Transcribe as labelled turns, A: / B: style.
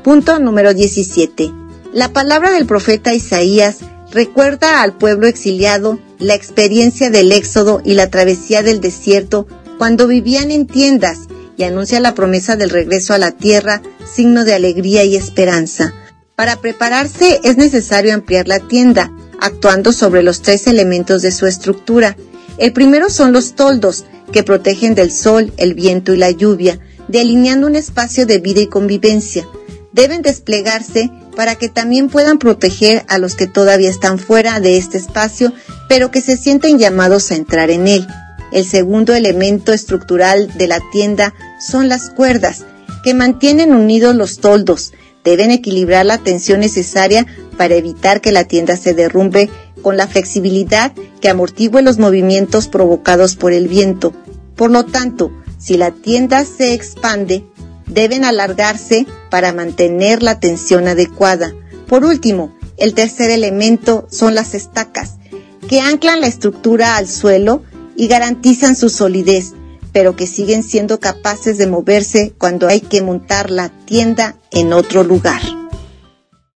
A: Punto número 17. La palabra del profeta Isaías recuerda al pueblo exiliado la experiencia del éxodo y la travesía del desierto cuando vivían en tiendas, y anuncia la promesa del regreso a la tierra, signo de alegría y esperanza. Para prepararse es necesario ampliar la tienda, actuando sobre los 3 elementos de su estructura. El primero son los toldos, que protegen del sol, el viento y la lluvia, delineando un espacio de vida y convivencia. Deben desplegarse para que también puedan proteger a los que todavía están fuera de este espacio, pero que se sienten llamados a entrar en él. El segundo elemento estructural de la tienda son las cuerdas, que mantienen unidos los toldos. Deben equilibrar la tensión necesaria para evitar que la tienda se derrumbe con la flexibilidad que amortigüe los movimientos provocados por el viento. Por lo tanto, si la tienda se expande, deben alargarse para mantener la tensión adecuada. Por último, el tercer elemento son las estacas, que anclan la estructura al suelo y garantizan su solidez, pero que siguen siendo capaces de moverse cuando hay que montar la tienda en otro lugar.